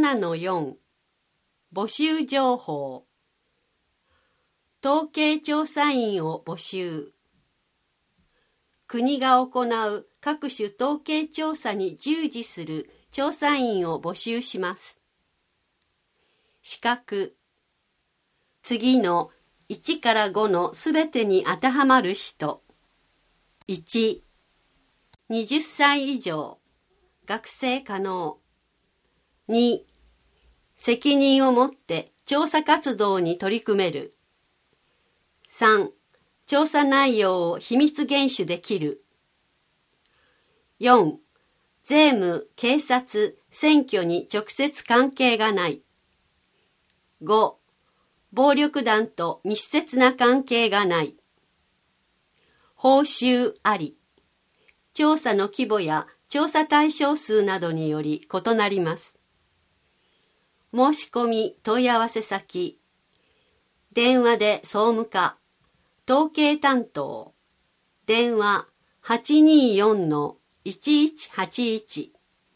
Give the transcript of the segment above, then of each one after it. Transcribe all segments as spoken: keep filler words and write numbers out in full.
ななのよん 募集情報。統計調査員を募集。国が行う各種統計調査に従事する調査員を募集します。資格。次のいちからごのすべてに当てはまる人。いち、はたち以上、学生可能。に、責任を持って調査活動に取り組める。さん、調査内容を秘密厳守できる。よん、税務、警察、選挙に直接関係がない。ご、暴力団と密接な関係がない。報酬あり。調査の規模や調査対象数などにより異なります。申し込み問い合わせ先。電話で総務課、統計担当。電話 はちにーよんのいちいちはちいち。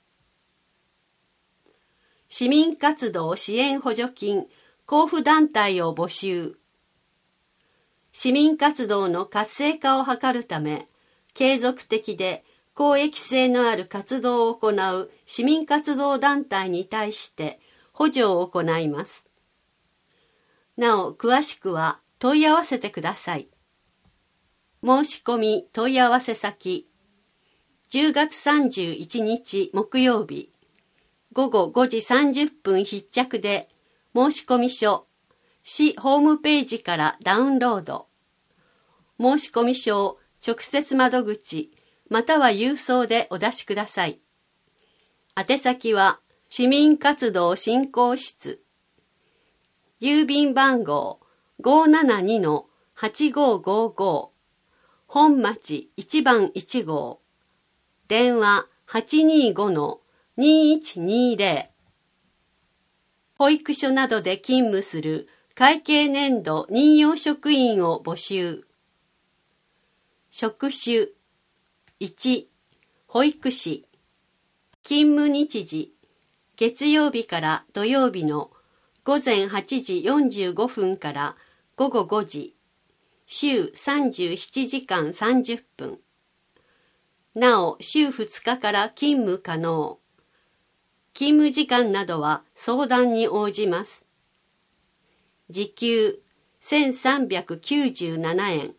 市民活動支援補助金交付団体を募集。市民活動の活性化を図るため、継続的で公益性のある活動を行う市民活動団体に対して補助を行います。なお、詳しくは問い合わせてください。申し込み問い合わせ先。じゅうがつさんじゅういちにち木曜日、ごごごじさんじゅっぷん必着で、申込書、市ホームページからダウンロード。申込書を直接窓口、または郵送でお出しください。宛先は、市民活動振興室。郵便番号 ごーななにのはちごーごーごー。本町いちばんいちごう。電話 はちにーごのにいちにーぜろ。保育所などで勤務する会計年度任用職員を募集。職種。いち、保育士。勤務日時。月曜日から土曜日のごぜんはちじよんじゅうごふんからごごごじ。週さんじゅうななじかんさんじゅっぷん。なお、週ふつかから勤務可能。勤務時間などは相談に応じます。時給せんさんびゃくきゅうじゅうななえん。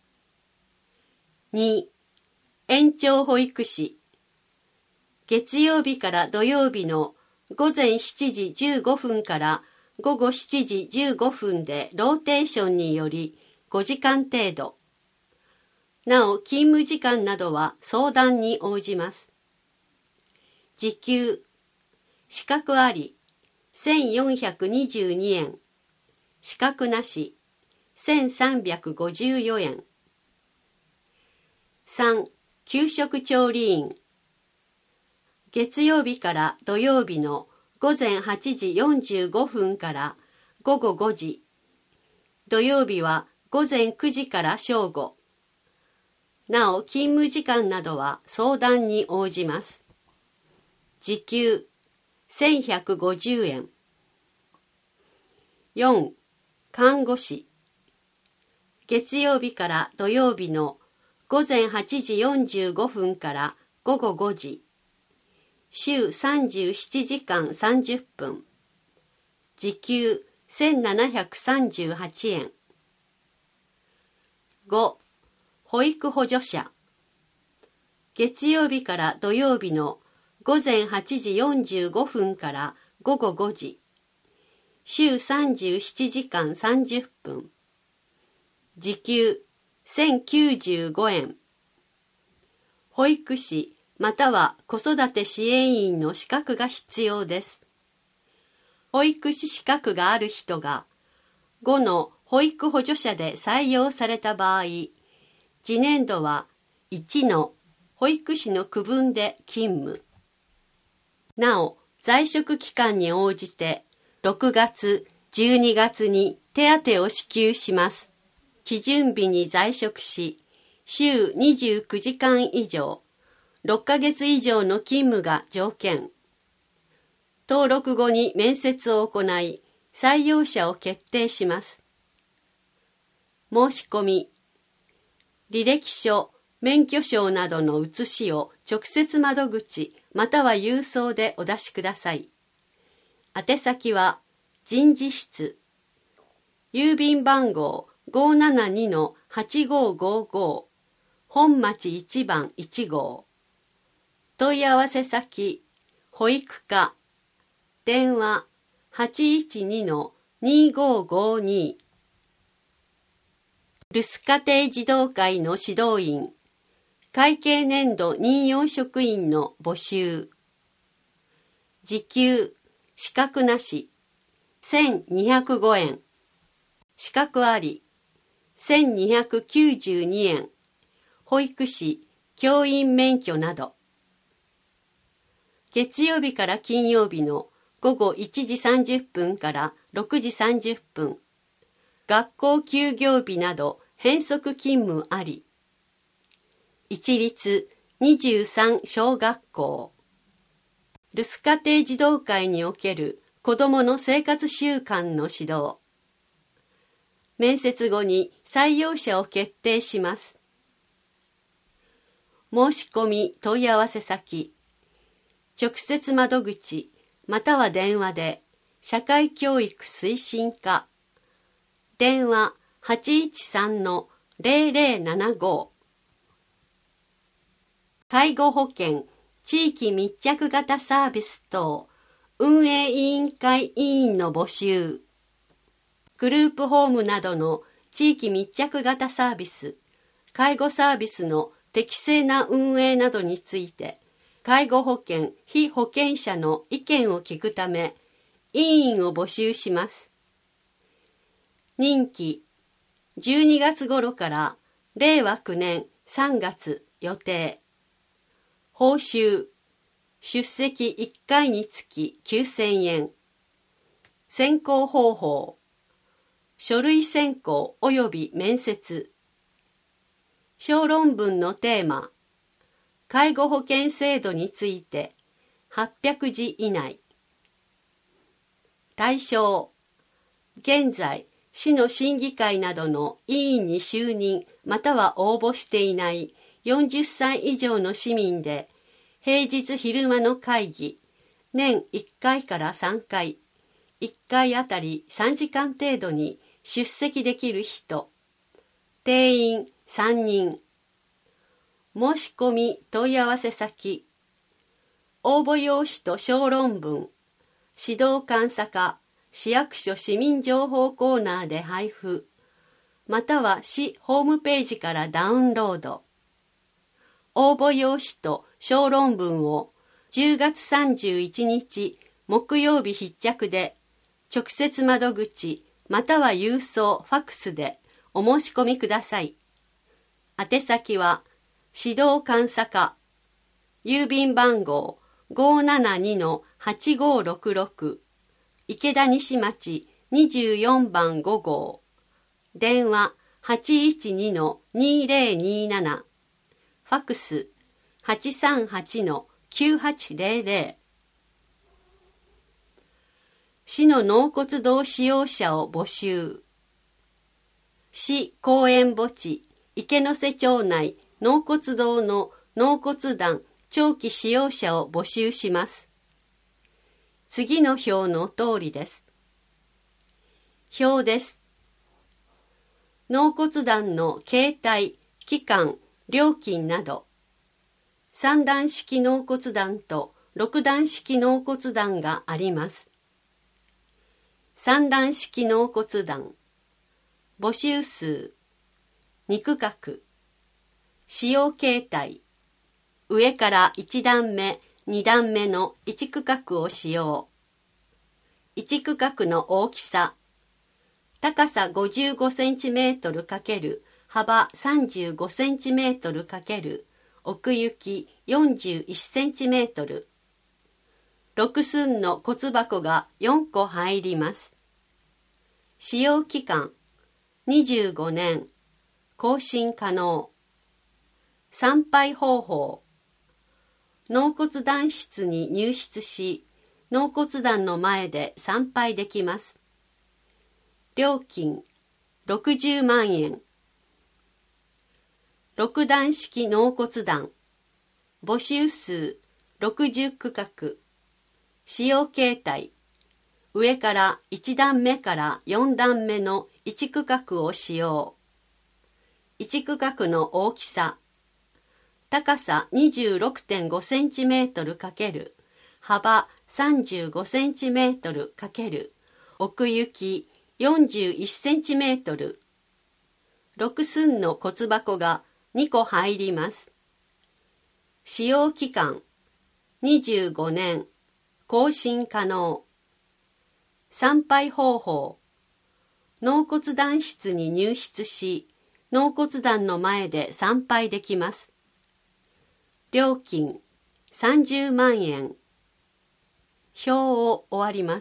に、延長保育士。月曜日から土曜日のごぜんしちじじゅうごふんからごごしちじじゅうごふんでローテーションによりごじかん程度。なお、勤務時間などは相談に応じます。時給、資格あり、せんよんひゃくにじゅうにえん。資格なし、せんさんびゃくごじゅうよえん。さん、給食調理員。月曜日から土曜日のごぜんはちじよんじゅうごふんからごごごじ。土曜日はごぜんくじから正午。なお、勤務時間などは相談に応じます。時給せんひゃくごじゅうえん。よん、看護師。月曜日から土曜日のごぜんはちじよんじゅうごふんからごごごじ。週さんじゅうななじかんさんじゅっぷん。時給せんななひゃくさんじゅうはちえん。ご、保育補助者。月曜日から土曜日のごぜんはちじよんじゅうごふんからごごごじ。週さんじゅうななじかんさんじゅっぷん。時給せんきゅうじゅうごえん。保育士または子育て支援員の資格が必要です。保育士資格がある人がごの保育補助者で採用された場合、次年度はいちの保育士の区分で勤務。なお、在職期間に応じてろくがつ、じゅうにがつに手当を支給します。基準日に在職し、週にじゅうくじかん以上、ろっかげつ以上の勤務が条件。 登録後に面接を行い、採用者を決定します。申し込み。履歴書、免許証などの写しを直接窓口または郵送でお出しください。宛先は人事室、郵便番号 ごーななにのはちごーごーごー、本町いちばんいち号。問い合わせ先、保育課、電話 はちいちにのにごーごーに。留守家庭児童会の指導員、会計年度任用職員の募集。時給、資格なし、せんにひゃくごえん。資格あり、せんにひゃくきゅうじゅうにえん。保育士、教員免許など。月曜日から金曜日の午後いちじさんじゅっぷんからろくじさんじゅっぷん。学校休業日など変則勤務あり。一律にじゅうさん小学校。留守家庭児童会における子どもの生活習慣の指導。面接後に採用者を決定します。申し込み問い合わせ先。直接窓口または電話で社会教育推進課。電話 はちいちさんのぜろぜろななご。介護保険地域密着型サービス等運営委員会委員の募集。グループホームなどの地域密着型サービス、介護サービスの適正な運営などについて、介護保険被保険者の意見を聞くため、委員を募集します。任期、じゅうにがつ頃かられいわきゅうねんさんがつ予定。報酬、出席いっかいにつききゅうせんえん。選考方法、書類選考及び面接。小論文のテーマ、介護保険制度についてはっぴゃくじ以内。対象、現在、市の審議会などの委員に就任または応募していないよんじゅっさい以上の市民で、平日昼間の会議、年いっかいからさんかい、いっかいあたりさんじかん程度に出席できる人、定員さんにん。申し込み問い合わせ先、応募用紙と小論文、指導監査課、市役所市民情報コーナーで配布、または市ホームページからダウンロード。応募用紙と小論文をじゅうがつさんじゅういちにち木曜日必着で、直接窓口または郵送ファックスでお申し込みください。宛先は指導監査課、郵便番号 ごーななにのはちごーろくろく、池田西町にじゅうよんばんご号。電話 はちいちにのにぜろになな。ファックス はちさんはちのきゅうはちぜろぜろ。市の納骨堂使用者を募集。市公園墓地池ノ瀬町内納骨堂の納骨壇長期使用者を募集します。次の表の通りです。表です。納骨壇の形態、期間、料金など。三段式納骨壇と六段式納骨壇があります。三段式納骨壇。募集数。に区画。使用形態。上からいち段目、に段目のいち区画を使用。いち区画の大きさ。高さごじゅうごセンチメートル×幅さんじゅうごセンチメートル×奥行きよんじゅういちセンチメートル。六寸の骨箱がよんこ入ります。使用期間にじゅうごねん。更新可能。参拝方法。納骨壇室に入室し、 納骨壇の前で参拝できます。料金ろくじゅうまんえん。六段式納骨壇。募集数ろくじゅう区画。使用形態。上からいち段目からよん段目のいち区画を使用。いち区画の大きさ。高さ にじゅうろくてんごセンチメートル×幅さんじゅうごセンチメートル× 奥行きよんじゅういちセンチメートル。ろく寸の骨箱がにこ入ります。使用期間にじゅうごねん。更新可能。参拝方法。納骨壇室に入室し、納骨壇の前で参拝できます。料金さんじゅうまんえん。表を終わります。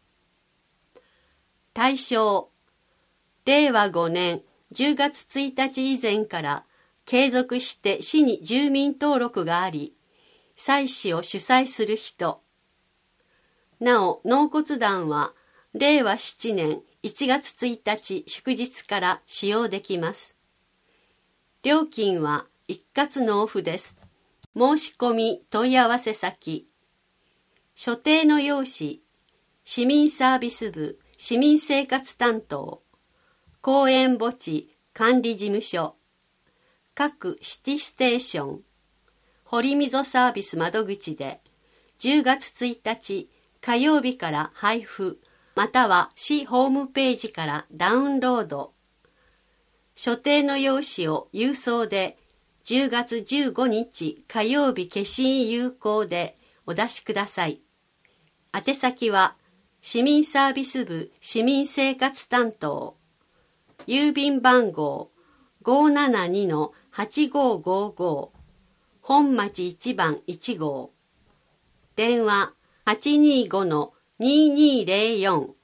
対象。れいわごねんじゅうがつついたち以前から継続して市に住民登録があり、祭祀を主催する人。なお、納骨壇はれいわななねんいちがつついたち祝日から使用できます。料金は一括納付です。申し込み問い合わせ先。所定の用紙、市民サービス部市民生活担当、公園墓地管理事務所、各シティステーション、堀溝サービス窓口でじゅうがつついたち火曜日から配布、または市ホームページからダウンロード。所定の用紙を郵送でじゅうがつじゅうごにち火曜日消印有効でお出しください。宛先は市民サービス部市民生活担当、郵便番号 ごーななにのはちごーごーごー、本町いちばんいちごう、電話 はちにーごのにーにーぜろよん。